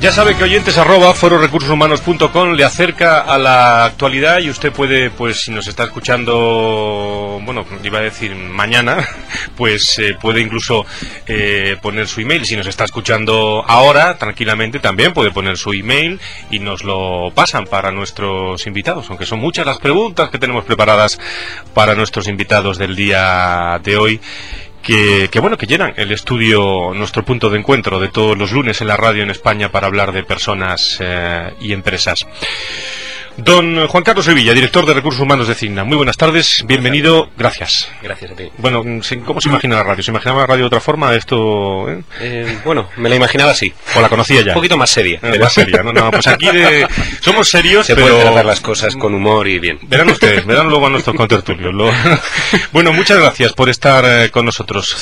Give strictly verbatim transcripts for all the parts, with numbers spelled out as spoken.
Ya sabe que oyentes arroba foro recursos humanos punto com le acerca a la actualidad y usted puede, pues si nos está escuchando, bueno, iba a decir mañana, pues eh, puede incluso eh, poner su email. Si nos está escuchando ahora, tranquilamente también puede poner su email y nos lo pasan para nuestros invitados, aunque son muchas las preguntas que tenemos preparadas para nuestros invitados del día de hoy. Que, que bueno, que llenan el estudio, nuestro punto de encuentro de todos los lunes en la radio en España para hablar de personas eh, y empresas. Don Juan Carlos Sevilla, director de Recursos Humanos de Cigna. Muy buenas tardes, bienvenido, gracias. Gracias a ti. Bueno, ¿cómo se imagina la radio? ¿Se imaginaba la radio de otra forma? Esto, ¿eh? Eh, bueno, me la imaginaba así. ¿O la conocía ya? Un poquito más seria. Eh, más seria, no, no, pues aquí de... somos serios, se pero... Se pueden tratar las cosas con humor y bien. Verán ustedes, verán luego a nuestros contertulios. Lo... Bueno, muchas gracias por estar eh, con nosotros.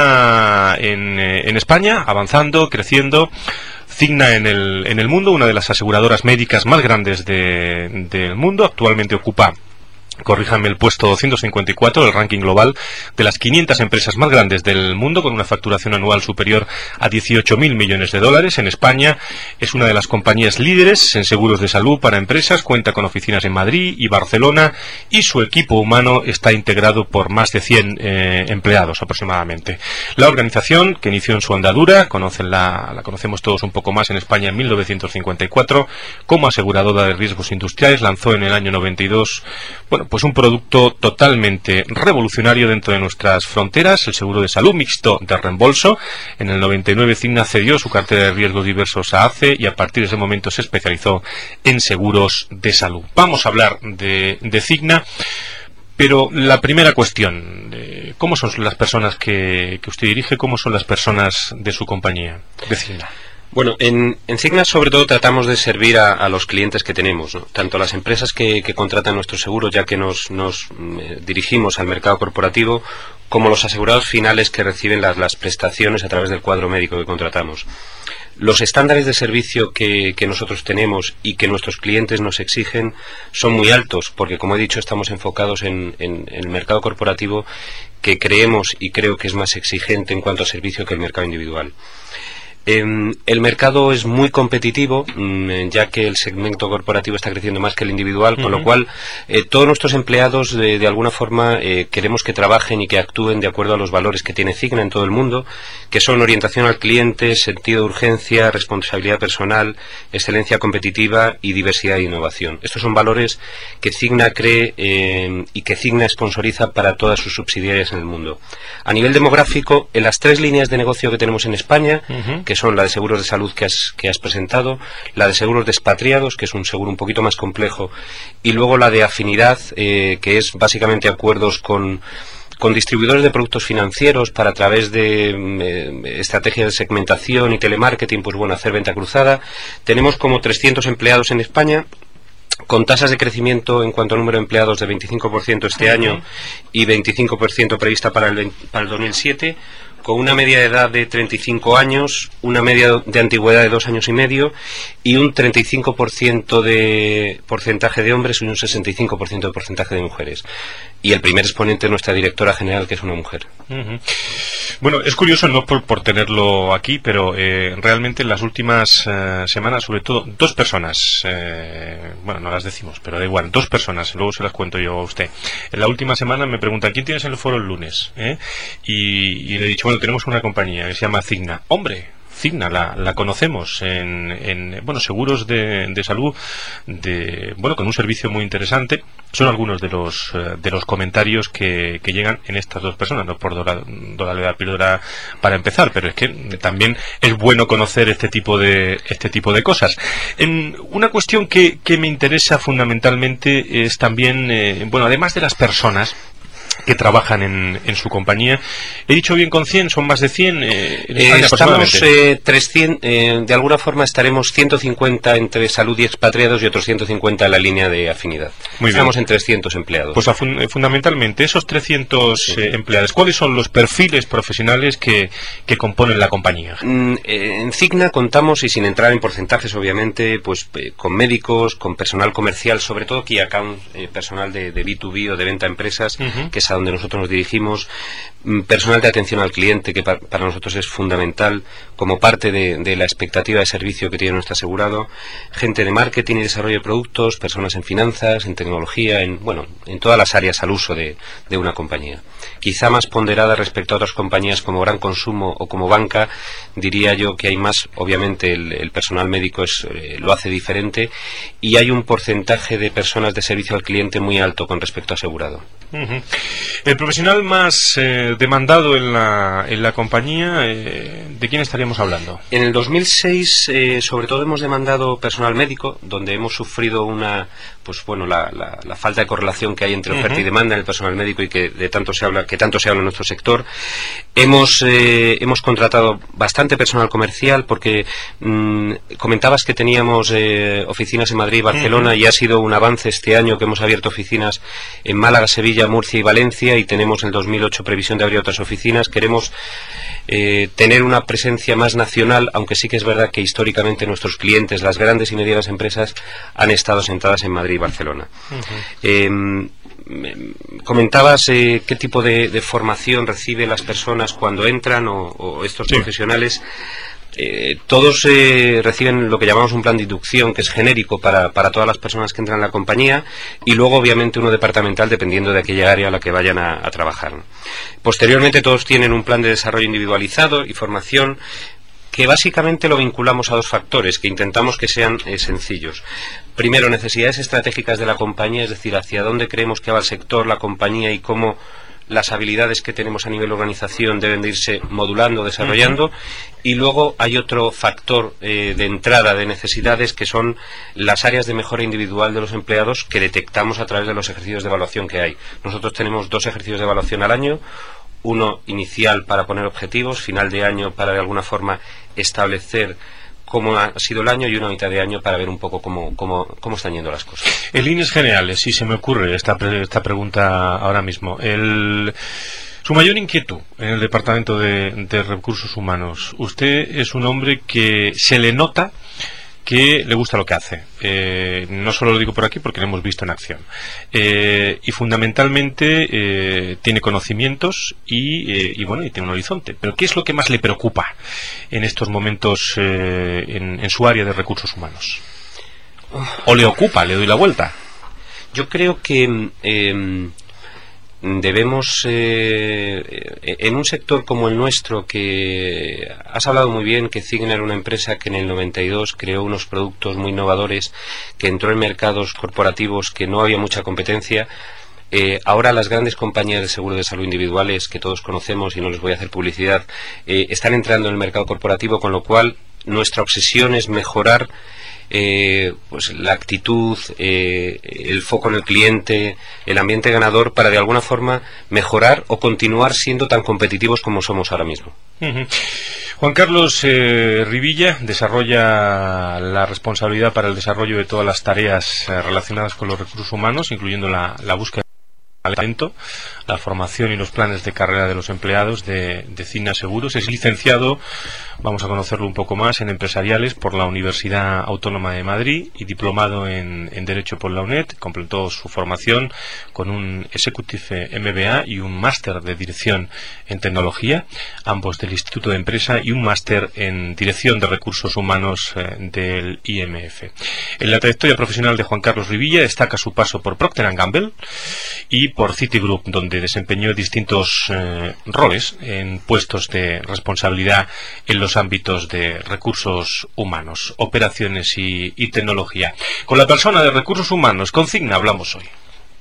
Cigna en, eh, en España, avanzando, creciendo. Cigna en el, en el mundo, una de las aseguradoras médicas más grandes de, del mundo, actualmente ocupa, corríjame, el puesto doscientos cincuenta y cuatro del ranking global de las quinientas empresas más grandes del mundo, con una facturación anual superior a dieciocho mil millones de dólares. En España es una de las compañías líderes en seguros de salud para empresas, cuenta con oficinas en Madrid y Barcelona y su equipo humano está integrado por más de cien eh, empleados aproximadamente. La organización, que inició en su andadura, conocen la, la conocemos todos un poco más en España en mil novecientos cincuenta y cuatro, como aseguradora de riesgos industriales, lanzó en el año noventa y dos, bueno, pues un producto totalmente revolucionario dentro de nuestras fronteras, el seguro de salud mixto de reembolso. En el noventa y nueve Cigna cedió su cartera de riesgos diversos a A C E y a partir de ese momento se especializó en seguros de salud. Vamos a hablar de, de Cigna, pero la primera cuestión, eh, ¿cómo son las personas que, que usted dirige? ¿Cómo son las personas de su compañía, de Cigna? Bueno, en, en Cigna sobre todo tratamos de servir a, a los clientes que tenemos, ¿no? Tanto las empresas que, que contratan nuestros seguros, ya que nos, nos eh, dirigimos al mercado corporativo, como los asegurados finales que reciben las, las prestaciones a través del cuadro médico que contratamos. Los estándares de servicio que, que nosotros tenemos y que nuestros clientes nos exigen son muy altos, porque como he dicho estamos enfocados en, en, en el mercado corporativo, que creemos y creo que es más exigente en cuanto a servicio que el mercado individual. Eh, el mercado es muy competitivo, mmm, ya que el segmento corporativo está creciendo más que el individual, uh-huh. Con lo cual eh, todos nuestros empleados de, de alguna forma eh, queremos que trabajen y que actúen de acuerdo a los valores que tiene Cigna en todo el mundo, que son orientación al cliente, sentido de urgencia, responsabilidad personal, excelencia competitiva y diversidad e innovación. Estos son valores que Cigna cree eh, y que Cigna sponsoriza para todas sus subsidiarias en el mundo. A nivel demográfico, en las tres líneas de negocio que tenemos en España, uh-huh. que son la de seguros de salud que has, que has presentado, la de seguros de expatriados, que es un seguro un poquito más complejo, y luego la de afinidad, eh, que es básicamente acuerdos con, con distribuidores de productos financieros para a través de eh, estrategias de segmentación y telemarketing, pues bueno, hacer venta cruzada. Tenemos como trescientos empleados en España, con tasas de crecimiento en cuanto a número de empleados de veinticinco por ciento este uh-huh. año y veinticinco por ciento prevista para el, para el dos mil siete, con una media de edad de treinta y cinco años, una media de antigüedad de dos años y medio y un treinta y cinco por ciento de porcentaje de hombres y un sesenta y cinco por ciento de porcentaje de mujeres. Y el primer exponente es nuestra directora general, que es una mujer. Uh-huh. Bueno, es curioso, no por, por tenerlo aquí, pero eh, realmente en las últimas eh, semanas, sobre todo, dos personas, eh, bueno, no las decimos, pero da igual, dos personas, luego se las cuento yo a usted. En la última semana me preguntan, ¿quién tienes en el foro el lunes? ¿Eh? Y, y le he dicho, bueno, tenemos una compañía que se llama Cigna. ¡Hombre! Cigna, la, la conocemos en, en bueno, seguros de, de salud, de, bueno, con un servicio muy interesante. Son algunos de los de los comentarios que, que llegan en estas dos personas, no por darle la píldora para empezar, pero es que también es bueno conocer este tipo de este tipo de cosas. En una cuestión que, que me interesa fundamentalmente es también, eh, bueno, además de las personas que trabajan en, en su compañía. He dicho bien con cien, son más de cien. Eh, en España, eh, estamos eh, trescientos, eh, de alguna forma estaremos ciento cincuenta entre salud y expatriados y otros ciento cincuenta en la línea de afinidad. Muy bien. Estamos en trescientos empleados. Pues fun fundamentalmente esos trescientos sí. eh, empleados, ¿cuáles son los perfiles profesionales que, que componen la compañía? Mm, eh, en Cigna contamos, y sin entrar en porcentajes obviamente, pues eh, con médicos, con personal comercial, sobre todo key account, eh, personal de, de B dos B o de venta a empresas, uh-huh. que es a donde nosotros nos dirigimos, personal de atención al cliente, que para nosotros es fundamental como parte de, de la expectativa de servicio que tiene nuestro asegurado, gente de marketing y desarrollo de productos, personas en finanzas, en tecnología, en bueno, en todas las áreas al uso de, de una compañía. Quizá más ponderada respecto a otras compañías como Gran Consumo o como banca, diría yo que hay más, obviamente el, el personal médico es, eh, lo hace diferente, y hay un porcentaje de personas de servicio al cliente muy alto con respecto a asegurado. Uh-huh. El profesional más eh, demandado en la, en la compañía, eh, ¿de quién estaríamos hablando? En el dos mil seis, eh, sobre todo hemos demandado personal médico, donde hemos sufrido una, pues bueno, la, la, la falta de correlación que hay entre oferta uh-huh. y demanda en el personal médico y que de tanto se habla, que tanto se habla en nuestro sector. Hemos eh, hemos contratado bastante personal comercial porque mmm, comentabas que teníamos eh, oficinas en Madrid y Barcelona uh-huh. y ha sido un avance este año que hemos abierto oficinas en Málaga, Sevilla, Murcia y Valencia, y tenemos en el dos mil ocho previsión de abrir otras oficinas. Queremos eh, tener una presencia más nacional, aunque sí que es verdad que históricamente nuestros clientes, las grandes y medianas empresas, han estado sentadas en Madrid y Barcelona. Uh-huh. eh, Comentabas eh, qué tipo de, de formación reciben las personas cuando entran o, o estos sí. profesionales. Eh, todos eh, reciben lo que llamamos un plan de inducción, que es genérico para, para todas las personas que entran en la compañía, y luego obviamente uno departamental dependiendo de aquella área a la que vayan a, a trabajar. Posteriormente todos tienen un plan de desarrollo individualizado y formación, que básicamente lo vinculamos a dos factores que intentamos que sean eh, sencillos. Primero, necesidades estratégicas de la compañía, es decir, hacia dónde creemos que va el sector, la compañía, y cómo las habilidades que tenemos a nivel de organización deben de irse modulando, desarrollando. Uh-huh. Y luego hay otro factor eh, de entrada de necesidades, que son las áreas de mejora individual de los empleados, que detectamos a través de los ejercicios de evaluación que hay. Nosotros tenemos dos ejercicios de evaluación al año, uno inicial para poner objetivos, final de año para de alguna forma establecer cómo ha sido el año, y una mitad de año para ver un poco cómo, cómo, cómo están yendo las cosas. En líneas generales, si se me ocurre esta, esta pregunta ahora mismo, el, su mayor inquietud en el Departamento de, de Recursos Humanos. Usted es un hombre que se le nota que le gusta lo que hace. Eh, no solo lo digo por aquí porque lo hemos visto en acción. Eh, y fundamentalmente eh, tiene conocimientos y, eh, y bueno, y tiene un horizonte. Pero ¿qué es lo que más le preocupa en estos momentos eh, en, en su área de recursos humanos? ¿O le ocupa? Le doy la vuelta. Yo creo que eh, debemos, eh, en un sector como el nuestro, que has hablado muy bien, que Cigna era una empresa que en el noventa y dos creó unos productos muy innovadores, que entró en mercados corporativos que no había mucha competencia. Eh, ahora las grandes compañías de seguro de salud individuales, que todos conocemos y no les voy a hacer publicidad, eh, están entrando en el mercado corporativo, con lo cual nuestra obsesión es mejorar Eh, pues la actitud, eh, el foco en el cliente, el ambiente ganador, para de alguna forma mejorar o continuar siendo tan competitivos como somos ahora mismo. Uh-huh. Juan Carlos eh, Rivilla desarrolla la responsabilidad para el desarrollo de todas las tareas eh, relacionadas con los recursos humanos, incluyendo la, la búsqueda de talento, la formación y los planes de carrera de los empleados de, de Cigna Seguros. Es licenciado, vamos a conocerlo un poco más, en empresariales por la Universidad Autónoma de Madrid y diplomado en, en Derecho por la UNED. Completó su formación con un Executive M B A y un máster de Dirección en Tecnología, ambos del Instituto de Empresa, y un máster en Dirección de Recursos Humanos eh, del I M F. En la trayectoria profesional de Juan Carlos Rivilla destaca su paso por Procter and Gamble y por Citigroup, donde desempeñó distintos eh, roles en puestos de responsabilidad en los ámbitos de recursos humanos, operaciones y, y tecnología. Con la persona de recursos humanos, con Cigna, hablamos hoy.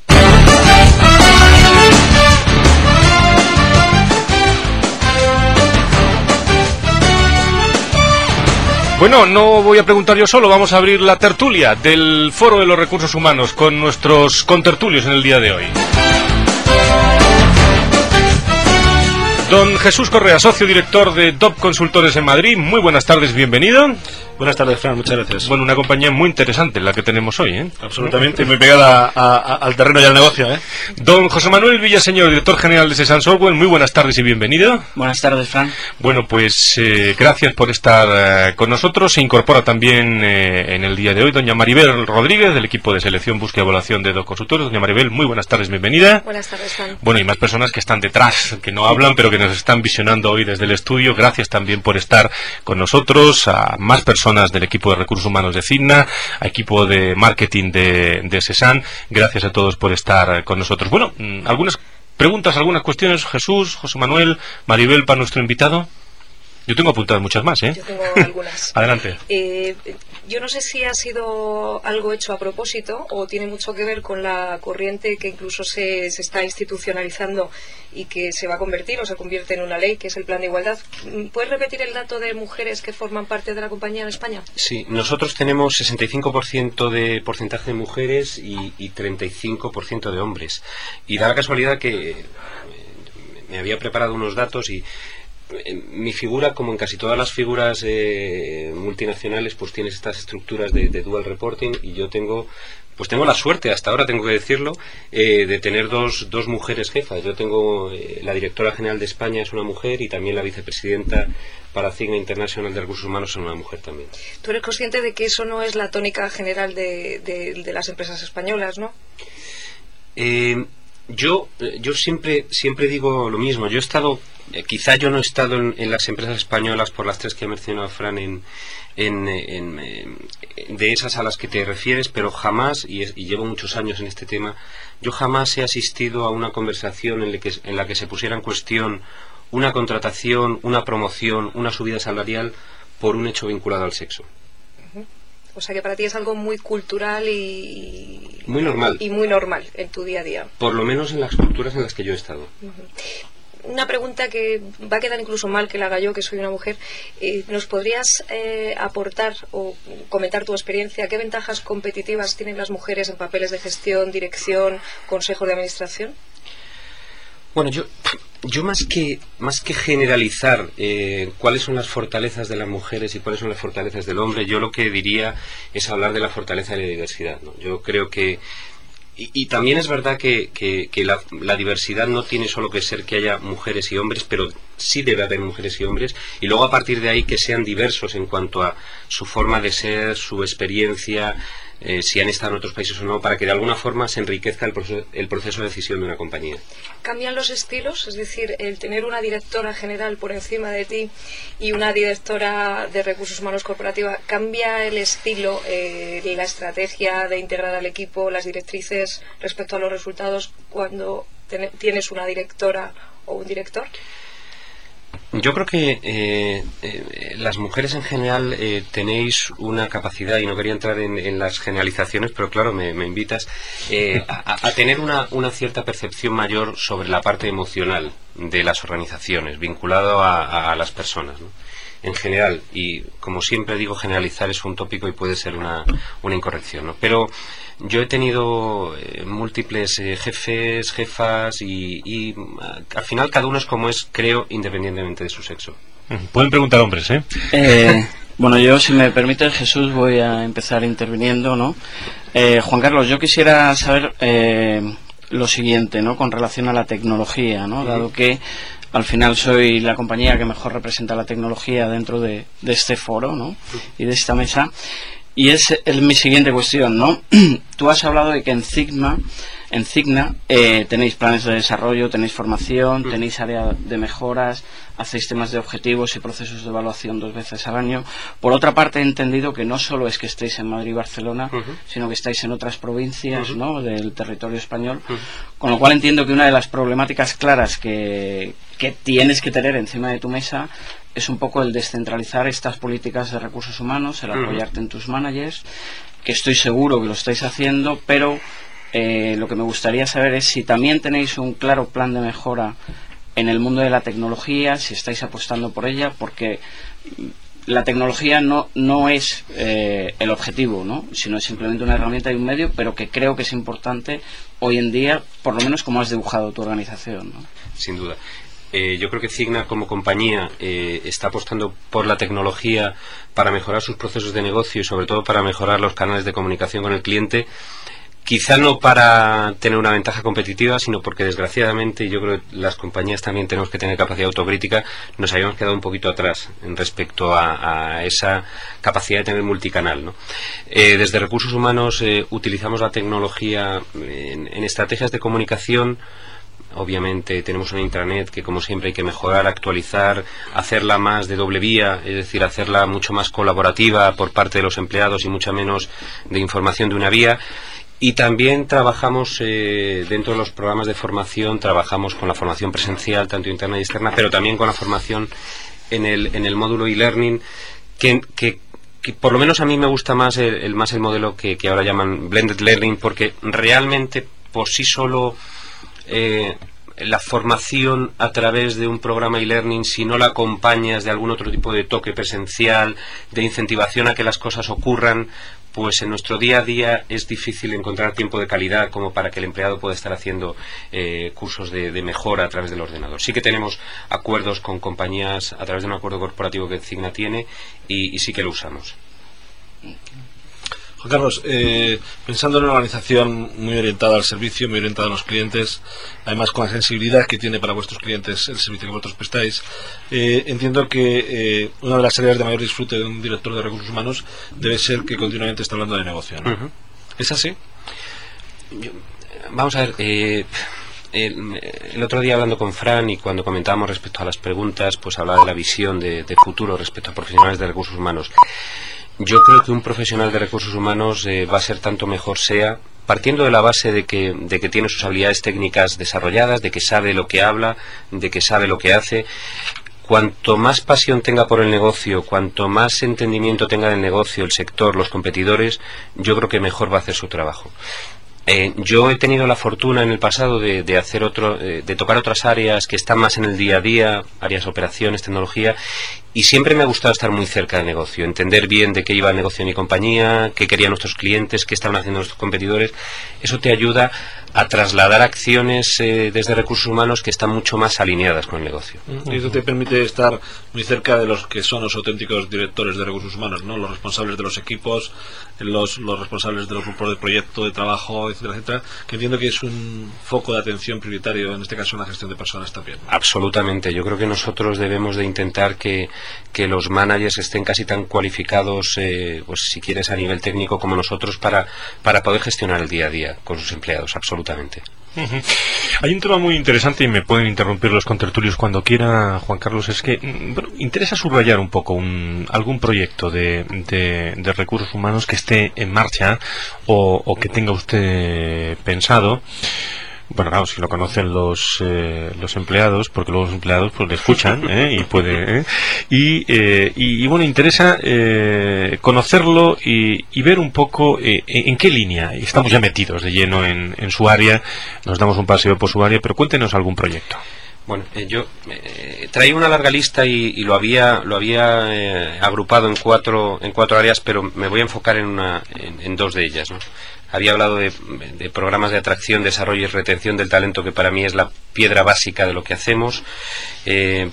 Bueno, no voy a preguntar yo solo, vamos a abrir la tertulia del Foro de los Recursos Humanos con nuestros contertulios en el día de hoy. Don Jesús Correa, socio director de D O P Consultores en Madrid, muy buenas tardes, bienvenido. Buenas tardes, Fran, muchas gracias. Bueno, una compañía muy interesante la que tenemos hoy, ¿eh? Absolutamente, muy pegada a, a, al terreno y al negocio, ¿eh? Don José Manuel Villaseñor, director general de Sesan Software, muy buenas tardes y bienvenido. Buenas tardes, Fran. Bueno, pues eh, gracias por estar eh, con nosotros. Se incorpora también eh, en el día de hoy doña Maribel Rodríguez, del equipo de selección, búsqueda y evaluación de dos consultores. Doña Maribel, muy buenas tardes, bienvenida. Buenas tardes, Fran. Bueno, y más personas que están detrás, que no hablan, pero que nos están visionando hoy desde el estudio. Gracias también por estar con nosotros. A más personas del equipo de recursos humanos de Cigna, a equipo de marketing de, de Sesan. Gracias a todos por estar con nosotros. Bueno, algunas preguntas, algunas cuestiones, Jesús, José Manuel, Maribel, para nuestro invitado. Yo tengo apuntadas muchas más, ¿eh? Yo tengo algunas. Adelante. Eh, yo no sé si ha sido algo hecho a propósito o tiene mucho que ver con la corriente que incluso se, se está institucionalizando y que se va a convertir o se convierte en una ley, que es el Plan de Igualdad. ¿Puedes repetir el dato de mujeres que forman parte de la compañía en España? Sí, nosotros tenemos sesenta y cinco por ciento de porcentaje de mujeres y, y treinta y cinco por ciento de hombres. Y da la casualidad que me había preparado unos datos y mi figura, como en casi todas las figuras eh, multinacionales, pues tienes estas estructuras de, de dual reporting, y yo tengo pues tengo la suerte, hasta ahora tengo que decirlo, eh, de tener dos, dos mujeres jefas. Yo tengo eh, la directora general de España es una mujer, y también la vicepresidenta para Cigna International de Recursos Humanos es una mujer también. ¿Tú eres consciente de que eso no es la tónica general de, de, de las empresas españolas, no? Eh, yo yo siempre siempre digo lo mismo. Yo he estado Eh, quizá yo no he estado en, en las empresas españolas, por las tres que ha mencionado Fran, en, en, en, en, de esas a las que te refieres, pero jamás, y, es, y llevo muchos años en este tema, yo jamás he asistido a una conversación en la que, en la que se pusiera en cuestión una contratación, una promoción, una subida salarial por un hecho vinculado al sexo. Uh-huh. O sea que para ti es algo muy cultural y muy normal y muy normal en tu día a día. Por lo menos en las culturas en las que yo he estado. Uh-huh. Una pregunta que va a quedar incluso mal que la haga yo, que soy una mujer. Eh, ¿Nos podrías eh, aportar o comentar tu experiencia? ¿Qué ventajas competitivas tienen las mujeres en papeles de gestión, dirección, consejo de administración? Bueno, yo, yo más que más que generalizar eh, cuáles son las fortalezas de las mujeres y cuáles son las fortalezas del hombre, yo lo que diría es hablar de la fortaleza de la diversidad, ¿no? Yo creo que Y, y también es verdad que, que, que la, la diversidad no tiene solo que ser que haya mujeres y hombres, pero sí debe haber mujeres y hombres, y luego a partir de ahí que sean diversos en cuanto a su forma de ser, su experiencia, eh, si han estado en otros países o no, para que de alguna forma se enriquezca el proceso, el proceso de decisión de una compañía. ¿Cambian los estilos? Es decir, el tener una directora general por encima de ti y una directora de recursos humanos corporativa, ¿cambia el estilo, eh, la estrategia de integrar al equipo, las directrices respecto a los resultados cuando ten- tienes una directora o un director? Yo creo que eh, eh, las mujeres en general eh, tenéis una capacidad, y no quería entrar en, en las generalizaciones, pero claro, me, me invitas, eh, a, a tener una, una cierta percepción mayor sobre la parte emocional de las organizaciones, vinculado a, a, a las personas, ¿no? En general, y como siempre digo, generalizar es un tópico y puede ser una, una incorrección, ¿no? Pero yo he tenido eh, múltiples eh, jefes, jefas, y, y al final cada uno es como es, creo, independientemente de su sexo. Pueden preguntar hombres, ¿eh? eh bueno, yo, si me permite, Jesús, voy a empezar interviniendo, ¿no? Eh, Juan Carlos, yo quisiera saber eh, lo siguiente, ¿no? Con relación a la tecnología, ¿no? Dado que al final soy la compañía que mejor representa la tecnología dentro de, de este foro, ¿no? Y de esta mesa. Y es, es mi siguiente cuestión, ¿no? Tú has hablado de que en Cigna, en Cigna eh, tenéis planes de desarrollo, tenéis formación, tenéis área de mejoras, hacéis temas de objetivos y procesos de evaluación dos veces al año. Por otra parte, he entendido que no solo es que estéis en Madrid y Barcelona, uh-huh. sino que estáis en otras provincias, uh-huh. ¿no? del territorio español. Uh-huh. Con lo cual entiendo que una de las problemáticas claras que, que tienes que tener encima de tu mesa es un poco el descentralizar estas políticas de recursos humanos, el apoyarte uh-huh. en tus managers, que estoy seguro que lo estáis haciendo, pero eh, lo que me gustaría saber es si también tenéis un claro plan de mejora en el mundo de la tecnología, si estáis apostando por ella, porque la tecnología no, no es eh, el objetivo, ¿no? Sino es simplemente una herramienta y un medio, pero que creo que es importante hoy en día, por lo menos como has dibujado tu organización, ¿no? Sin duda. Eh, yo creo que Cigna como compañía eh, está apostando por la tecnología para mejorar sus procesos de negocio y sobre todo para mejorar los canales de comunicación con el cliente. Quizá no para tener una ventaja competitiva, sino porque desgraciadamente yo creo que las compañías también tenemos que tener capacidad autocrítica. Nos habíamos quedado un poquito atrás en respecto a, a esa capacidad de tener multicanal, ¿no? Eh, desde Recursos Humanos eh, utilizamos la tecnología en, en estrategias de comunicación. Obviamente tenemos una intranet que, como siempre, hay que mejorar, actualizar, hacerla más de doble vía, es decir, hacerla mucho más colaborativa por parte de los empleados y mucha menos de información de una vía. Y también trabajamos eh, dentro de los programas de formación, trabajamos con la formación presencial, tanto interna y externa, pero también con la formación en el, en el módulo e-learning, que, que, que por lo menos a mí me gusta más el, el, más el modelo que, que ahora llaman blended learning, porque realmente por sí solo eh, la formación a través de un programa e-learning, si no la acompañas de algún otro tipo de toque presencial, de incentivación a que las cosas ocurran, pues en nuestro día a día es difícil encontrar tiempo de calidad como para que el empleado pueda estar haciendo eh, cursos de, de mejora a través del ordenador. Sí que tenemos acuerdos con compañías a través de un acuerdo corporativo que Cigna tiene y, y sí que lo usamos. Juan Carlos, eh, pensando en una organización muy orientada al servicio, muy orientada a los clientes, además con la sensibilidad que tiene para vuestros clientes el servicio que vosotros prestáis, eh, entiendo que eh, una de las áreas de mayor disfrute de un director de recursos humanos debe ser que continuamente está hablando de negocio, ¿no? Uh-huh. ¿Es así? Yo, vamos a ver, eh, el, el otro día hablando con Fran y cuando comentábamos respecto a las preguntas, pues hablaba de la visión de, de futuro respecto a profesionales de recursos humanos. Yo creo que un profesional de recursos humanos eh, va a ser tanto mejor sea, partiendo de la base de que, de que tiene sus habilidades técnicas desarrolladas, de que sabe lo que habla, de que sabe lo que hace. Cuanto más pasión tenga por el negocio, cuanto más entendimiento tenga del negocio, el sector, los competidores, yo creo que mejor va a hacer su trabajo. Eh, yo he tenido la fortuna en el pasado de, de hacer otro, eh, de tocar otras áreas que están más en el día a día, áreas de operaciones, tecnología, y siempre me ha gustado estar muy cerca del negocio, entender bien de qué iba el negocio de mi compañía, qué querían nuestros clientes, qué estaban haciendo nuestros competidores. Eso te ayuda a trasladar acciones eh, desde recursos humanos que están mucho más alineadas con el negocio. Y eso te permite estar muy cerca de los que son los auténticos directores de recursos humanos, ¿no? Los responsables de los equipos, los, los responsables de los grupos de proyecto, de trabajo, etcétera, etcétera, que entiendo que es un foco de atención prioritario, en este caso en la gestión de personas también, ¿no? Absolutamente. Yo creo que nosotros debemos de intentar que, que los managers estén casi tan cualificados, eh, pues si quieres a nivel técnico como nosotros, para, para poder gestionar el día a día con sus empleados. Absolutamente. Uh-huh. Hay un tema muy interesante y me pueden interrumpir los contertulios cuando quiera, Juan Carlos. Es que bueno, interesa subrayar un poco un, algún proyecto de, de, de recursos humanos que esté en marcha o, o que tenga usted pensado. Bueno, claro, si lo conocen los eh, los empleados, porque luego los empleados pues le escuchan ¿eh? y puede ¿eh? y, eh, y y bueno, interesa eh, conocerlo y, y ver un poco eh, en qué línea estamos ya metidos de lleno en, en su área. Nos damos un paseo por su área, pero cuéntenos algún proyecto. Bueno, eh, yo eh, traía una larga lista y, y lo había lo había eh, agrupado en cuatro en cuatro áreas, pero me voy a enfocar en una en, en dos de ellas, ¿no? Había hablado de, de programas de atracción, desarrollo y retención del talento, que para mí es la piedra básica de lo que hacemos. Eh,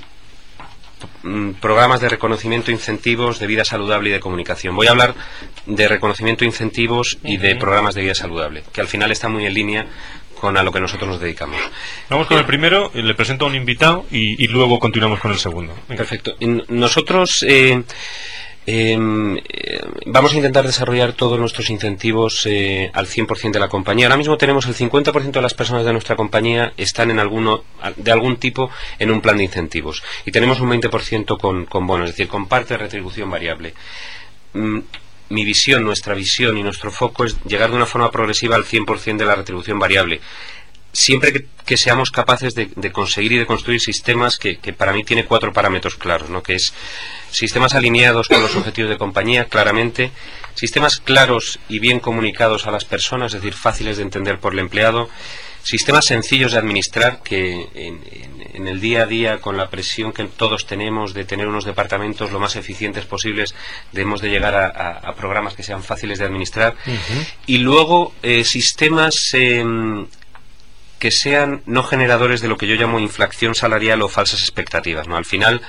programas de reconocimiento, incentivos, de vida saludable y de comunicación. Voy a hablar de reconocimiento, incentivos y de programas de vida saludable, que al final está muy en línea con a lo que nosotros nos dedicamos. Vamos con el primero, le presento a un invitado y, y luego continuamos con el segundo. Venga. Perfecto. Nosotros eh, eh, vamos a intentar desarrollar todos nuestros incentivos eh, al cien por ciento de la compañía. Ahora mismo tenemos el cincuenta por ciento de las personas de nuestra compañía están en alguno de algún tipo en un plan de incentivos y tenemos un veinte por ciento con, con bonos, es decir, con parte de retribución variable. Mm, Mi visión, nuestra visión y nuestro foco es llegar de una forma progresiva al cien por ciento de la retribución variable, siempre que, que seamos capaces de, de conseguir y de construir sistemas que, que para mí tiene cuatro parámetros claros, ¿no? Que es sistemas alineados con los objetivos de compañía, claramente, sistemas claros y bien comunicados a las personas, es decir, fáciles de entender por el empleado, sistemas sencillos de administrar, que en, en, en el día a día, con la presión que todos tenemos de tener unos departamentos lo más eficientes posibles, debemos de llegar a, a, a programas que sean fáciles de administrar. Uh-huh. Y luego eh, sistemas eh, que sean no generadores de lo que yo llamo inflación salarial o falsas expectativas, ¿no? Al final,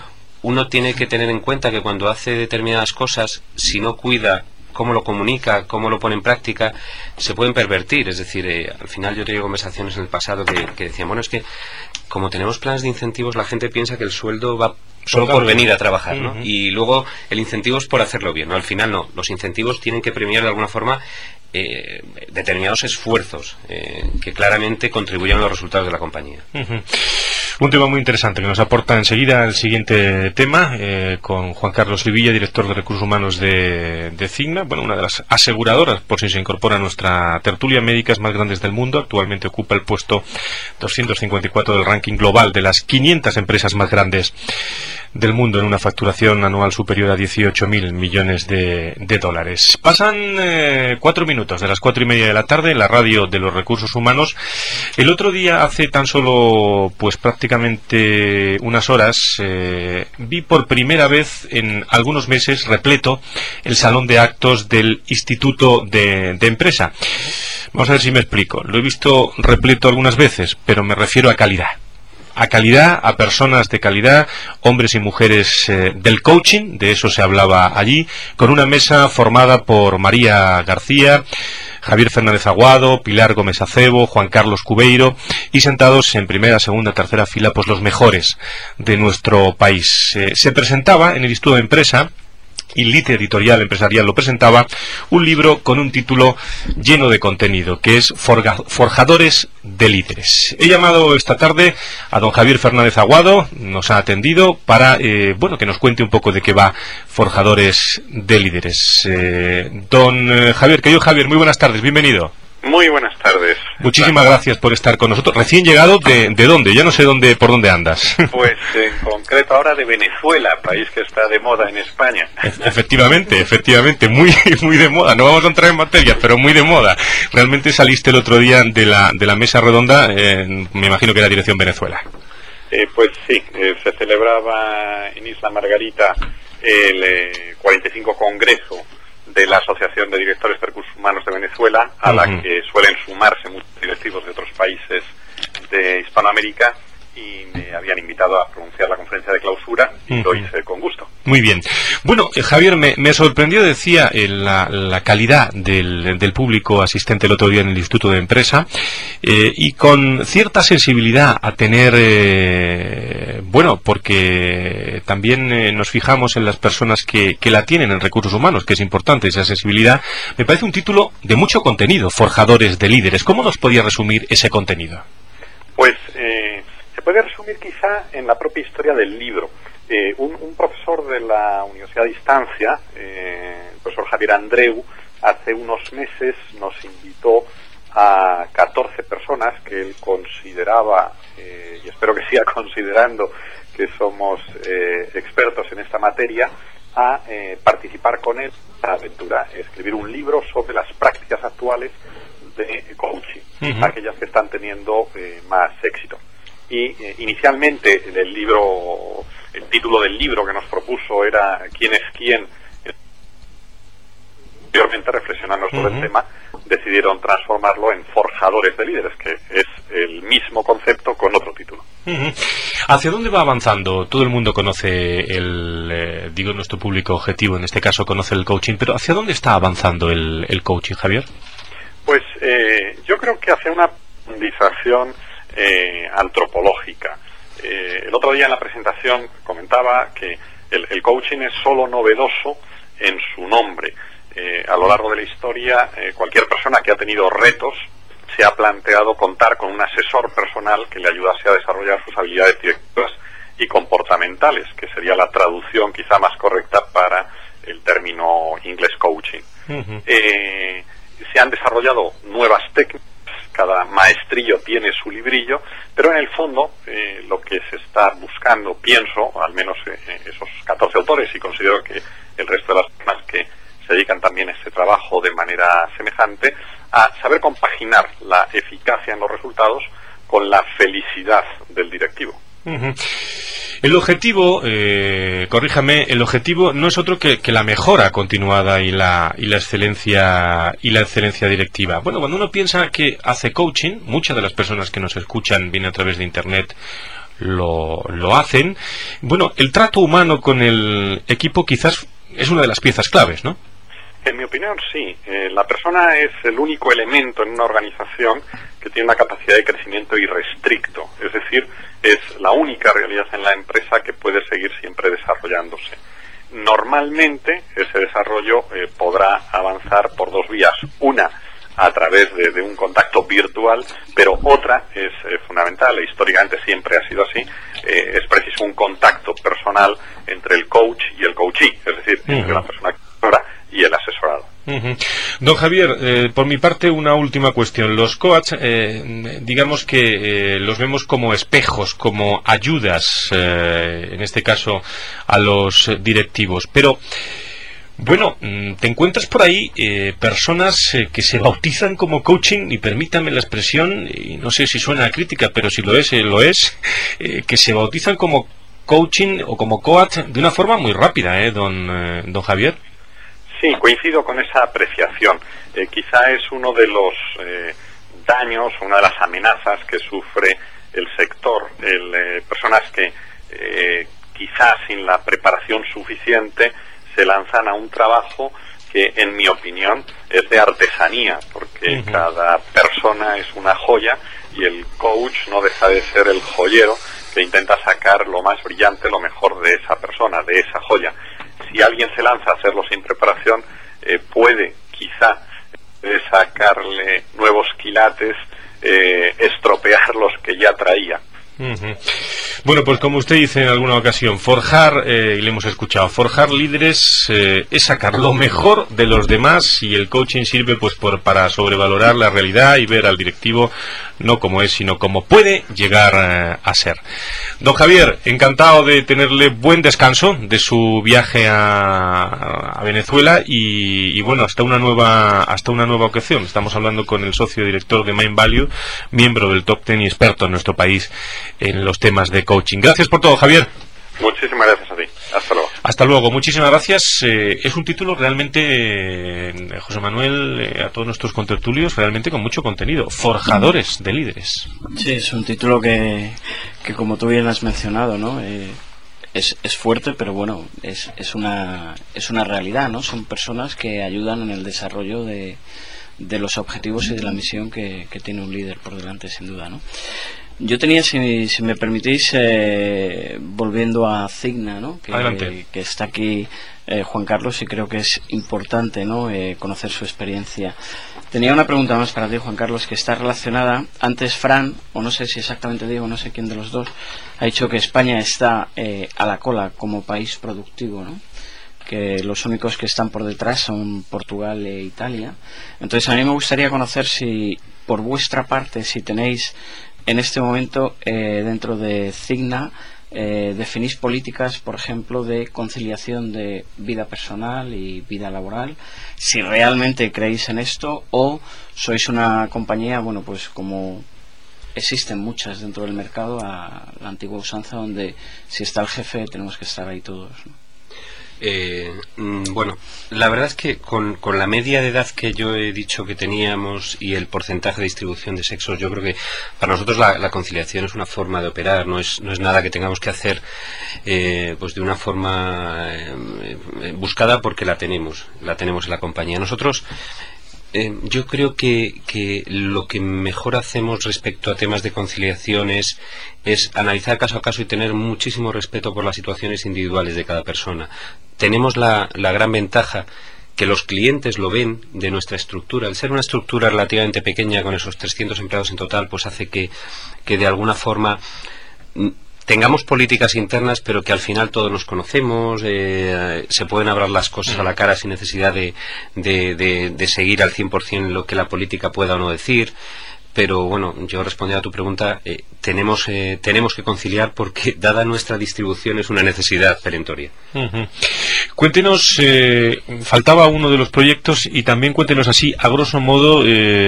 uno tiene que tener en cuenta que cuando hace determinadas cosas, si no cuida cómo lo comunica, cómo lo pone en práctica, se pueden pervertir. Es decir, eh, al final yo tengo conversaciones en el pasado que, que decían, bueno, es que como tenemos planes de incentivos, la gente piensa que el sueldo va solo por venir a trabajar, ¿no? Uh-huh. Y luego el incentivo es por hacerlo bien, ¿no? Al final no, los incentivos tienen que premiar de alguna forma eh, determinados esfuerzos eh, que claramente contribuyan a los resultados de la compañía. Uh-huh. Un tema muy interesante que nos aporta enseguida el siguiente tema eh, con Juan Carlos Livilla, director de Recursos Humanos de, de Cigna, bueno, una de las aseguradoras, por si se incorpora a nuestra tertulia, médicas más grandes del mundo. Actualmente ocupa el puesto doscientos cincuenta y cuatro del ranking global de las quinientas empresas más grandes del mundo, en una facturación anual superior a dieciocho mil millones de, de dólares. Pasan eh, cuatro minutos de las cuatro y media de la tarde en la radio de los Recursos Humanos. El otro día, hace tan solo pues prácticamente unas horas, eh, vi por primera vez en algunos meses repleto el salón de actos del Instituto de, de Empresa. Vamos a ver si me explico. Lo he visto repleto algunas veces, pero me refiero a calidad. A calidad, a personas de calidad, hombres y mujeres eh, del coaching, de eso se hablaba allí, con una mesa formada por María García, Javier Fernández Aguado, Pilar Gómez Acebo, Juan Carlos Cubeiro, y sentados en primera, segunda, tercera fila, pues los mejores de nuestro país. Eh, se presentaba en el Instituto de Empresa, y Lite Editorial Empresarial lo presentaba, un libro con un título lleno de contenido, que es Forga, Forjadores de Líderes. He llamado esta tarde a don Javier Fernández Aguado, nos ha atendido para eh, bueno, que nos cuente un poco de qué va Forjadores de Líderes. Eh, don eh, Javier, querido Javier, muy buenas tardes, bienvenido. Muy buenas tardes. Muchísimas gracias por estar con nosotros. Recién llegado, ¿de, de dónde? Ya no sé dónde, por dónde andas. Pues en concreto ahora de Venezuela, país que está de moda en España. Efectivamente, efectivamente, muy muy de moda. No vamos a entrar en materia, pero muy de moda. Realmente saliste el otro día de la de la mesa redonda, eh, me imagino que era dirección Venezuela. Eh, pues sí, eh, se celebraba en Isla Margarita el eh, cuarenta y cinco Congreso de la Asociación de Directores de Recursos Humanos de Venezuela, a uh-huh. la que suelen sumarse muchos directivos de otros países de Hispanoamérica, y me habían invitado a pronunciar la conferencia de clausura y uh-huh. lo hice con gusto. Muy bien. Bueno, eh, Javier, me, me sorprendió, decía, eh, la, la calidad del, del público asistente el otro día en el Instituto de Empresa, eh, y con cierta sensibilidad a tener, eh, bueno, porque también eh, nos fijamos en las personas que, que la tienen en recursos humanos, que es importante esa sensibilidad. Me parece un título de mucho contenido, Forjadores de Líderes. ¿Cómo nos podía resumir ese contenido? Pues eh, se puede resumir quizá en la propia historia del libro. Eh, un, un profesor de la Universidad de Distancia, eh, el profesor Javier Andreu, hace unos meses nos invitó a catorce personas que él consideraba, eh, y espero que siga considerando que somos eh, expertos en esta materia, a eh, participar con él en la aventura, escribir un libro sobre las prácticas actuales de coaching, uh-huh. aquellas que están teniendo eh, más éxito. Y eh, inicialmente el libro, el título del libro que nos propuso era ¿Quién es quién? Posteriormente, reflexionando sobre uh-huh. el tema, decidieron transformarlo en Forjadores de Líderes, que es el mismo concepto con otro título. Uh-huh. ¿Hacia dónde va avanzando? Todo el mundo conoce el, eh, digo, nuestro público objetivo, en este caso conoce el coaching, pero ¿hacia dónde está avanzando el, el coaching, Javier? Pues eh, yo creo que hacia una profundización eh, antropológica. Eh, el otro día en la presentación comentaba que el, el coaching es solo novedoso en su nombre. Eh, a lo largo de la historia, eh, cualquier persona que ha tenido retos se ha planteado contar con un asesor personal que le ayudase a desarrollar sus habilidades directivas y comportamentales, que sería la traducción quizá más correcta para el término inglés coaching. Uh-huh. Eh, se han desarrollado nuevas técnicas, cada maestrillo tiene su librillo, pero en el fondo eh, lo que se está buscando, pienso, al menos eh, esos catorce autores, y considero que el resto de las personas que se dedican también a este trabajo de manera semejante, a saber compaginar la eficacia en los resultados con la felicidad del directivo. Uh-huh. El objetivo, eh, corríjame, el objetivo no es otro que, que la mejora continuada y la, y la excelencia y la excelencia directiva. Bueno, cuando uno piensa que hace coaching, muchas de las personas que nos escuchan vienen a través de Internet, lo, lo hacen. Bueno, el trato humano con el equipo quizás es una de las piezas claves, ¿no? En mi opinión, sí. Eh, la persona es el único elemento en una organización que tiene una capacidad de crecimiento irrestricto. Es decir, es la única realidad en la empresa que puede seguir siempre desarrollándose. Normalmente, ese desarrollo eh, podrá avanzar por dos vías. Una, a través de, de un contacto virtual, pero otra es eh, fundamental, e históricamente siempre ha sido así, eh, es preciso un contacto personal entre el coach y el coachee, es decir, uh-huh. entre la persona que asesora y el asesorado. Uh-huh. Don Javier, eh, por mi parte una última cuestión. Los coaches, eh, digamos que eh, los vemos como espejos, como ayudas, eh, en este caso a los directivos, pero bueno, te encuentras por ahí eh, personas eh, que se bautizan como coaching, y permítame la expresión, y no sé si suena a crítica, pero si lo es, eh, lo es, eh, que se bautizan como coaching o como coach de una forma muy rápida, ¿eh, don, eh, don Javier? Sí, coincido con esa apreciación. Eh, quizá es uno de los eh, daños, una de las amenazas que sufre el sector. El, eh, personas que eh, quizás sin la preparación suficiente se lanzan a un trabajo que, en mi opinión, es de artesanía, porque uh-huh. cada persona es una joya y el coach no deja de ser el joyero que intenta sacar lo más brillante, lo mejor de esa persona, de esa joya. Si alguien se lanza a hacerlo sin preparación, eh, puede, quizá, eh, sacarle nuevos quilates, eh, estropear los que ya traía. Uh-huh. Bueno, pues como usted dice en alguna ocasión, forjar, eh, y le hemos escuchado, forjar líderes eh, es sacar lo mejor de los demás, y el coaching sirve pues por, para sobrevalorar la realidad y ver al directivo no como es, sino como puede llegar eh, a ser. Don Javier, encantado de tenerle, buen descanso de su viaje a, a Venezuela, y, y bueno, hasta una nueva hasta una nueva ocasión. Estamos hablando con el socio director de Mindvalue, miembro del top ten y experto en nuestro país en los temas de coaching. Gracias por todo, Javier. Muchísimas gracias a ti. Hasta luego. Hasta luego. Muchísimas gracias. Eh, es un título realmente, eh, José Manuel, eh, a todos nuestros contertulios, realmente con mucho contenido. Forjadores de líderes. Sí, es un título que, que como tú bien has mencionado, ¿no? Eh, es, es fuerte, pero bueno, es, es una es una realidad, ¿no? Son personas que ayudan en el desarrollo de, de los objetivos y de la misión que, que tiene un líder por delante, sin duda, ¿no? Yo tenía, si, si me permitís, eh, volviendo a Cigna, ¿no? Que, Adelante. que está aquí eh, Juan Carlos, y creo que es importante, ¿no? Eh, conocer su experiencia. Tenía una pregunta más para ti, Juan Carlos, que está relacionada. Antes Fran, o no sé si exactamente digo, no sé quién de los dos, ha dicho que España está eh, a la cola como país productivo, ¿no? Que los únicos que están por detrás son Portugal e Italia. Entonces a mí me gustaría conocer si, por vuestra parte, si tenéis en este momento eh, dentro de Cigna eh, definís políticas, por ejemplo, de conciliación de vida personal y vida laboral, si realmente creéis en esto, o sois una compañía, bueno, pues como existen muchas dentro del mercado, a la antigua usanza, donde si está el jefe tenemos que estar ahí todos, ¿no? Eh, bueno, la verdad es que con, con la media de edad que yo he dicho que teníamos y el porcentaje de distribución de sexos, yo creo que para nosotros la, la conciliación es una forma de operar, no es, no es nada que tengamos que hacer eh, pues de una forma eh, buscada, porque la tenemos, la tenemos en la compañía. Nosotros Eh, yo creo que, que lo que mejor hacemos respecto a temas de conciliación es, es analizar caso a caso y tener muchísimo respeto por las situaciones individuales de cada persona. Tenemos la, la gran ventaja que los clientes lo ven de nuestra estructura. Al ser una estructura relativamente pequeña, con esos trescientos empleados en total, pues hace que, que de alguna forma tengamos políticas internas, pero que al final todos nos conocemos, eh, se pueden hablar las cosas a la cara sin necesidad de, de, de, de seguir al cien por cien lo que la política pueda o no decir. Pero bueno, yo respondiendo a tu pregunta, eh, tenemos eh, tenemos que conciliar, porque dada nuestra distribución es una necesidad perentoria. Uh-huh. Cuéntenos, eh, faltaba uno de los proyectos y también cuéntenos así, a grosso modo,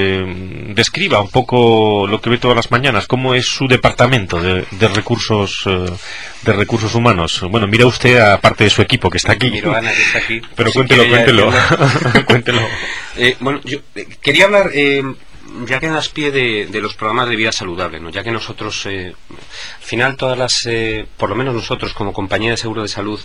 eh, describa un poco lo que ve todas las mañanas, cómo es su departamento de, de recursos eh, de recursos humanos. Bueno, mira usted aparte de su equipo que está aquí, Miro a Ana, que está aquí. pero Si cuéntelo, quiere, cuéntelo, cuéntelo. Eh, bueno, yo eh, quería hablar, eh, ya que das pie de, de los programas de vida saludable, ¿no? Ya que nosotros, eh, al final todas las, eh, por lo menos nosotros como compañía de seguro de salud,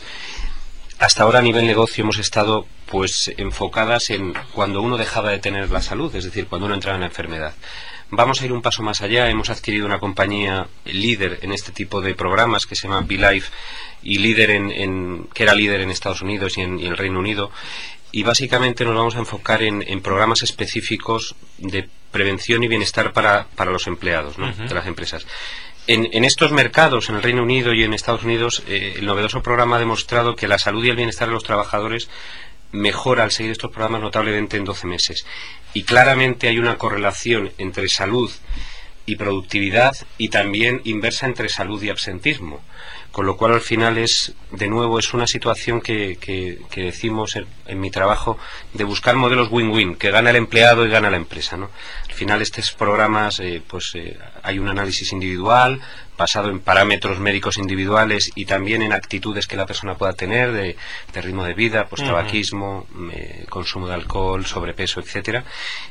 hasta ahora a nivel negocio hemos estado pues enfocadas en cuando uno dejaba de tener la salud, es decir, cuando uno entraba en la enfermedad. Vamos a ir un paso más allá, hemos adquirido una compañía líder en este tipo de programas que se llama BeLife y líder en, en, que era líder en Estados Unidos y en, y en el Reino Unido, y básicamente nos vamos a enfocar en, en programas específicos de prevención y bienestar para, para los empleados, ¿no? Uh-huh. De las empresas. En, en estos mercados, en el Reino Unido y en Estados Unidos, eh, el novedoso programa ha demostrado que la salud y el bienestar de los trabajadores mejora al seguir estos programas notablemente en doce meses. Y claramente hay una correlación entre salud y productividad y también inversa entre salud y absentismo. Con lo cual, al final, es de nuevo es una situación que, que, que decimos en, en mi trabajo de buscar modelos win-win, que gana el empleado y gana la empresa, ¿no? Al final, estos programas, eh, pues eh, hay un análisis individual basado en parámetros médicos individuales y también en actitudes que la persona pueda tener de, de ritmo de vida, pues uh-huh. tabaquismo, eh, consumo de alcohol, sobrepeso, etcétera.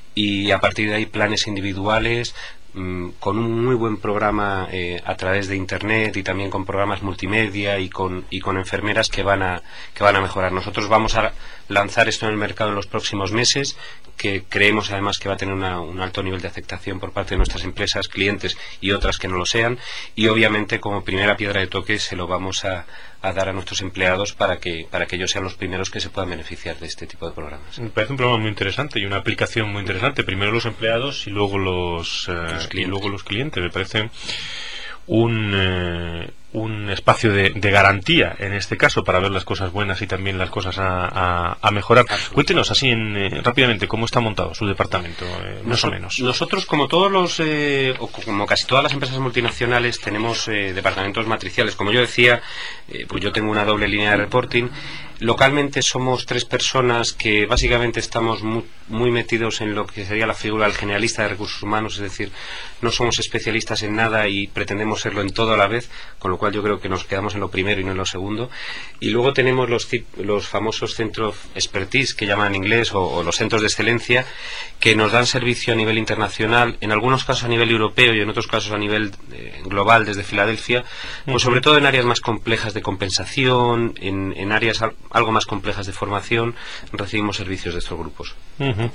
Y a partir de ahí planes individuales con un muy buen programa eh, a través de internet y también con programas multimedia y con y con enfermeras que van a que van a mejorar. Nosotros vamos a lanzar esto en el mercado en los próximos meses, que creemos además que va a tener una, un alto nivel de aceptación por parte de nuestras empresas, clientes y otras que no lo sean, y obviamente como primera piedra de toque se lo vamos a, a dar a nuestros empleados para que para que ellos sean los primeros que se puedan beneficiar de este tipo de programas. Me parece un programa muy interesante y una aplicación muy interesante. Primero los empleados y luego los, eh, los y luego los clientes. Me parece un eh, un espacio de, de garantía en este caso para ver las cosas buenas y también las cosas a, a, a mejorar. Cuéntenos así en, eh, rápidamente cómo está montado su departamento, eh, más o menos. Nosotros, como todos los eh, o como casi todas las empresas multinacionales, tenemos eh, departamentos matriciales. Como yo decía, eh, pues yo tengo una doble línea de reporting. Localmente somos tres personas que básicamente estamos muy, muy metidos en lo que sería la figura del generalista de recursos humanos, es decir, no somos especialistas en nada y pretendemos serlo en todo a la vez, con lo cual yo creo que nos quedamos en lo primero y no en lo segundo. Y luego tenemos los, los famosos centros expertise, que llaman en inglés, o, o los centros de excelencia, que nos dan servicio a nivel internacional, en algunos casos a nivel europeo y en otros casos a nivel eh, global desde Filadelfia, pues uh-huh. sobre todo en áreas más complejas de compensación, en, en áreas algo más complejas de formación, recibimos servicios de estos grupos. Uh-huh.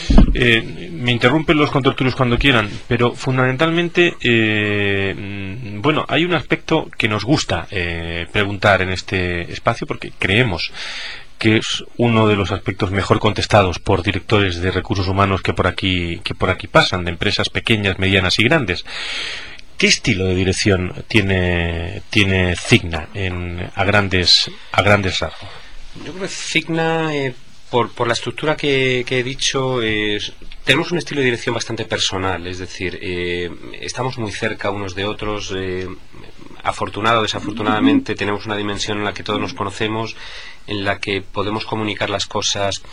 eh, me interrumpen los contertulios cuando quieran, pero fundamentalmente eh, bueno, hay un aspecto que nos gusta eh, preguntar en este espacio porque creemos que es uno de los aspectos mejor contestados por directores de recursos humanos que por aquí que por aquí pasan, de empresas pequeñas, medianas y grandes. ¿Qué estilo de dirección tiene tiene Cigna en, a grandes a grandes rasgos? Yo creo que Cigna, eh, por, por la estructura que, que he dicho, eh, tenemos un estilo de dirección bastante personal, es decir, eh, estamos muy cerca unos de otros, eh, afortunado o desafortunadamente tenemos una dimensión en la que todos nos conocemos, en la que podemos comunicar las cosas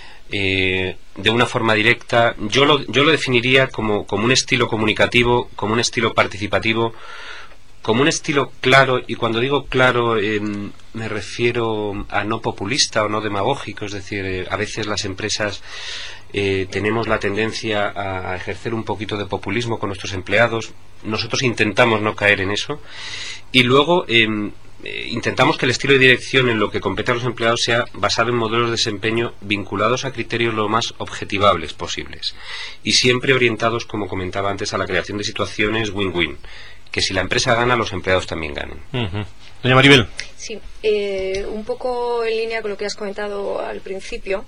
eh, de una forma directa. Yo lo, yo lo definiría como, como un estilo comunicativo, como un estilo participativo, como un estilo claro, y cuando digo claro eh, me refiero a no populista o no demagógico, es decir, eh, a veces las empresas eh, tenemos la tendencia a, a ejercer un poquito de populismo con nuestros empleados. Nosotros intentamos no caer en eso, y luego eh, eh, intentamos que el estilo de dirección en lo que compete a los empleados sea basado en modelos de desempeño vinculados a criterios lo más objetivables posibles y siempre orientados, como comentaba antes, a la creación de situaciones win-win, que si la empresa gana, los empleados también ganen. Uh-huh. Doña Maribel. Sí, eh, un poco en línea con lo que has comentado al principio,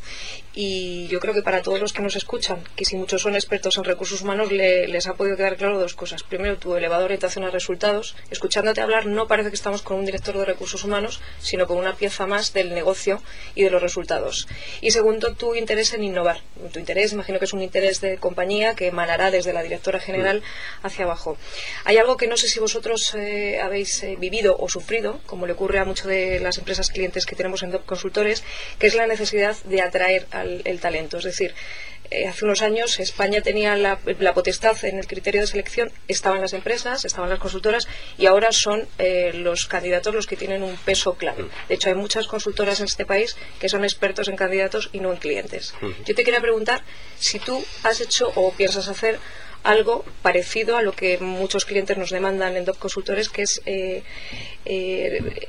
y yo creo que para todos los que nos escuchan, que si muchos son expertos en recursos humanos, le, les ha podido quedar claro dos cosas. Primero, tu elevada orientación a resultados. Escuchándote hablar, no parece que estamos con un director de recursos humanos, sino con una pieza más del negocio y de los resultados. Y segundo, tu interés en innovar. Tu interés, imagino que es un interés de compañía que emanará desde la directora general hacia abajo. Hay algo que no sé si vosotros eh, habéis eh, vivido o sufrido, como le ocurre a mucho de de las empresas clientes que tenemos en D O C Consultores, que es la necesidad de atraer al el talento. Es decir, eh, hace unos años España tenía la, la potestad en el criterio de selección, estaban las empresas, estaban las consultoras, y ahora son eh, los candidatos los que tienen un peso clave. De hecho, hay muchas consultoras en este país que son expertos en candidatos y no en clientes. Yo te quería preguntar si tú has hecho o piensas hacer algo parecido a lo que muchos clientes nos demandan en D O C Consultores, que es eh, eh,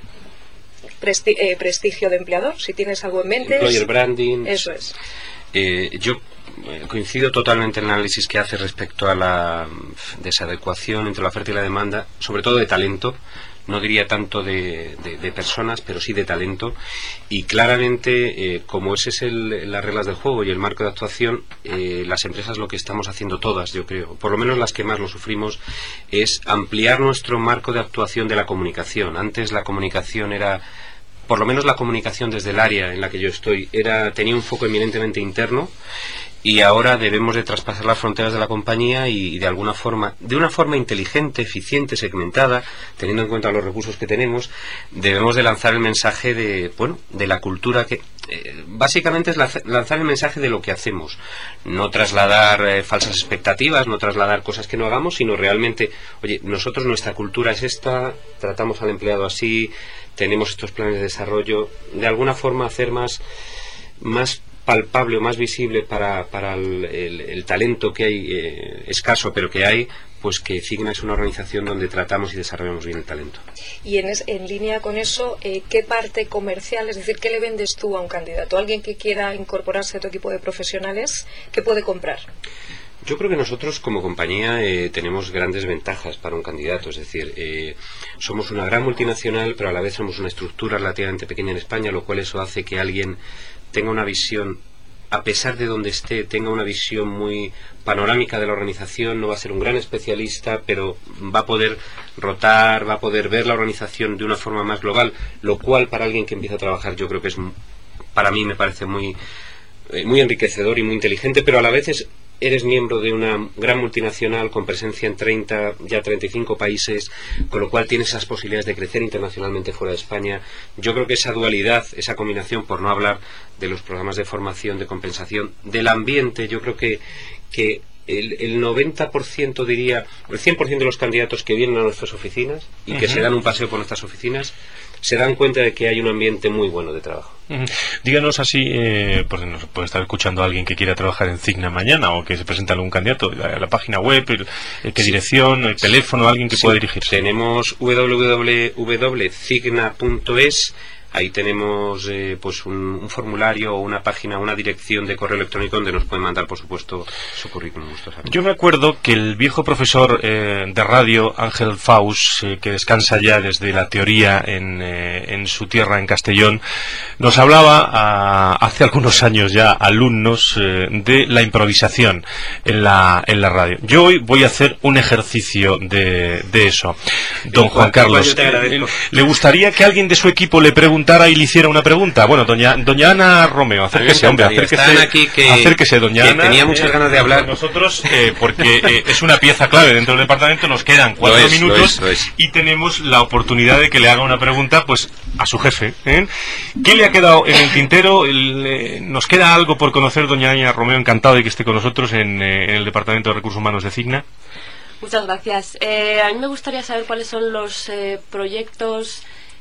presti eh, prestigio de empleador. Si tienes algo en mente. Employer branding. Eso es. Eh, yo coincido totalmente en el análisis que hace respecto a la desadecuación entre la oferta y la demanda, sobre todo de talento. No diría tanto de, de, de personas, pero sí de talento. Y claramente, eh, como ese es el, las reglas del juego y el marco de actuación, eh, las empresas lo que estamos haciendo todas, yo creo, por lo menos las que más lo sufrimos, es ampliar nuestro marco de actuación de la comunicación. Antes la comunicación era, por lo menos la comunicación desde el área en la que yo estoy, era tenía un foco eminentemente interno. Y ahora debemos de traspasar las fronteras de la compañía y, y de alguna forma, de una forma inteligente, eficiente, segmentada, teniendo en cuenta los recursos que tenemos, debemos de lanzar el mensaje de, bueno, de la cultura que, eh, básicamente es la, lanzar el mensaje de lo que hacemos, no trasladar eh, falsas expectativas, no trasladar cosas que no hagamos, sino realmente, oye, nosotros nuestra cultura es esta, tratamos al empleado así, tenemos estos planes de desarrollo, de alguna forma hacer más, más palpable o más visible para, para el, el, el talento que hay, eh, escaso pero que hay, pues que Cigna es una organización donde tratamos y desarrollamos bien el talento. Y en, es, en línea con eso, eh, ¿qué parte comercial, es decir, qué le vendes tú a un candidato? ¿Alguien que quiera incorporarse a tu equipo de profesionales, qué puede comprar? Yo creo que nosotros como compañía eh, tenemos grandes ventajas para un candidato, es decir, eh, somos una gran multinacional, pero a la vez somos una estructura relativamente pequeña en España, lo cual eso hace que alguien tenga una visión, a pesar de donde esté, tenga una visión muy panorámica de la organización. No va a ser un gran especialista, pero va a poder rotar, va a poder ver la organización de una forma más global, lo cual para alguien que empieza a trabajar yo creo que es, para mí me parece muy, eh, muy enriquecedor y muy inteligente, pero a la vez es, eres miembro de una gran multinacional con presencia en treinta, ya treinta y cinco países, con lo cual tienes esas posibilidades de crecer internacionalmente fuera de España. Yo creo que esa dualidad, esa combinación, por no hablar de los programas de formación, de compensación, del ambiente, yo creo que, que el, el noventa por ciento, diría, el cien por ciento de los candidatos que vienen a nuestras oficinas y que uh-huh. se dan un paseo por nuestras oficinas, se dan cuenta de que hay un ambiente muy bueno de trabajo. Uh-huh. Díganos así, eh, porque nos puede estar escuchando alguien que quiera trabajar en Cigna mañana o que se presenta algún candidato, la, la página web, el, el, qué sí. dirección, el teléfono, alguien que sí. pueda dirigirse. Tenemos doble u doble u doble u punto cigna punto es. Ahí tenemos eh, pues un, un formulario o una página, una dirección de correo electrónico donde nos pueden mandar, por supuesto, su currículum. Yo me acuerdo que el viejo profesor eh, de radio, Ángel Faus, eh, que descansa ya desde la teoría en, eh, en su tierra, en Castellón, nos hablaba a, hace algunos años ya, alumnos, eh, de la improvisación en la, en la radio. Yo hoy voy a hacer un ejercicio de, de eso. Don Juan Carlos, eh, ¿le gustaría que alguien de su equipo le preguntara y le hiciera una pregunta? Bueno, doña doña Ana Romeo, acérquese, hombre, acérquese, aquí que, acérquese doña que Ana. Tenía muchas eh, ganas de hablar. Nosotros, eh, porque eh, es una pieza clave dentro del departamento, nos quedan cuatro lo es, minutos lo es, lo es. y tenemos la oportunidad de que le haga una pregunta, pues, a su jefe. ¿eh? ¿Qué le ha quedado en el tintero? El, eh, nos queda algo por conocer, doña Ana Romeo, encantado de que esté con nosotros en, eh, en el Departamento de Recursos Humanos de Cigna. Muchas gracias. Eh, a mí me gustaría saber cuáles son los eh, proyectos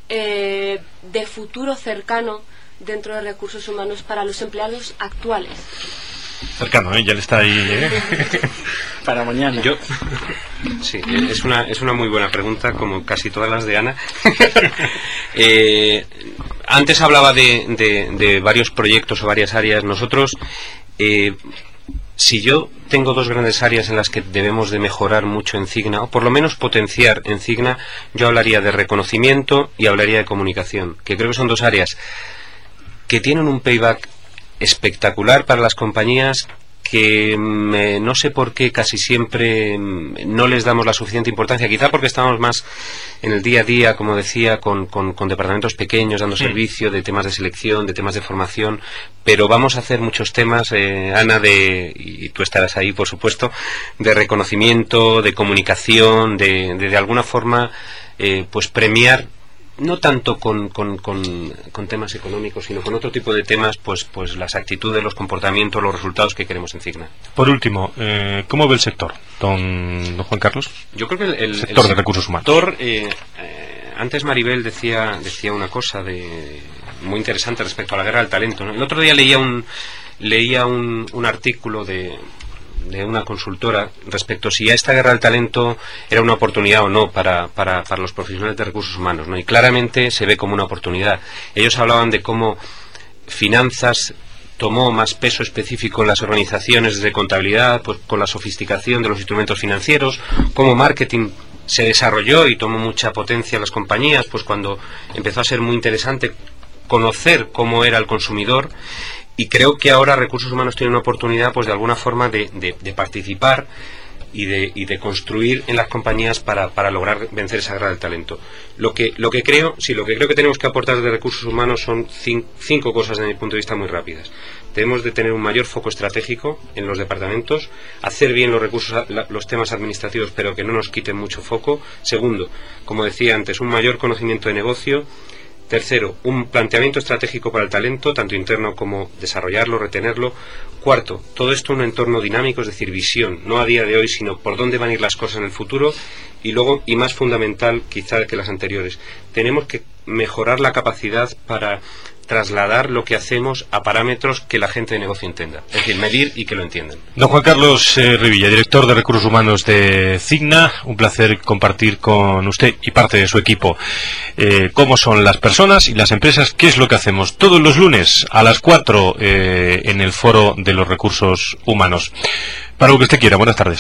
Eh, de futuro cercano dentro de recursos humanos para los empleados actuales. Cercano, ¿eh? Ya le está ahí, ¿eh? Para mañana. Yo, sí, es una, es una muy buena pregunta, como casi todas las de Ana. eh, antes hablaba de, de, de varios proyectos o varias áreas. Nosotros, eh, si yo tengo dos grandes áreas en las que debemos de mejorar mucho en Cigna, o por lo menos potenciar en Cigna, yo hablaría de reconocimiento y hablaría de comunicación, que creo que son dos áreas que tienen un payback espectacular para las compañías, que me, no sé por qué casi siempre no les damos la suficiente importancia, quizá porque estamos más en el día a día, como decía, con, con, con departamentos pequeños dando sí. servicio, de temas de selección, de temas de formación, pero vamos a hacer muchos temas, eh, Ana, de, y tú estarás ahí, por supuesto, de reconocimiento, de comunicación, de, de, de alguna forma, eh, pues premiar no tanto con, con, con, con temas económicos, sino con otro tipo de temas, pues, pues las actitudes, los comportamientos, los resultados que queremos en Cigna. Por último, eh, ¿cómo ve el sector, don, don Juan Carlos? Yo creo que el, el sector el de recursos humanos. Sector, eh, eh, antes Maribel decía, decía una cosa de, muy interesante respecto a la guerra del talento, ¿no? El otro día leía un, leía un, un artículo de... de una consultora respecto a si esta guerra del talento era una oportunidad o no para, para, para los profesionales de recursos humanos, ¿no? Y claramente se ve como una oportunidad. Ellos hablaban de cómo finanzas tomó más peso específico en las organizaciones de contabilidad, pues con la sofisticación de los instrumentos financieros, cómo marketing se desarrolló y tomó mucha potencia en las compañías, pues cuando empezó a ser muy interesante conocer cómo era el consumidor. Y creo que ahora Recursos Humanos tiene una oportunidad, pues de alguna forma, de, de, de participar y de, y de construir en las compañías para, para lograr vencer esa guerra del talento. Lo que, lo que creo, sí, lo que creo que tenemos que aportar de Recursos Humanos son cinco, cinco cosas, desde mi punto de vista, muy rápidas. Debemos de tener un mayor foco estratégico en los departamentos, hacer bien los recursos, los temas administrativos, pero que no nos quiten mucho foco. Segundo, como decía antes, un mayor conocimiento de negocio. Tercero, un planteamiento estratégico para el talento, tanto interno como desarrollarlo, retenerlo. Cuarto, todo esto en un entorno dinámico, es decir, visión, no a día de hoy, sino por dónde van a ir las cosas en el futuro. Y luego, y más fundamental quizá que las anteriores, tenemos que mejorar la capacidad para trasladar lo que hacemos a parámetros que la gente de negocio entienda, es decir, medir y que lo entiendan. Don Juan Carlos eh, Rivilla, director de Recursos Humanos de Cigna, un placer compartir con usted y parte de su equipo eh, cómo son las personas y las empresas, qué es lo que hacemos todos los lunes a las cuatro eh, en el Foro de los Recursos Humanos. Para lo que usted quiera, buenas tardes.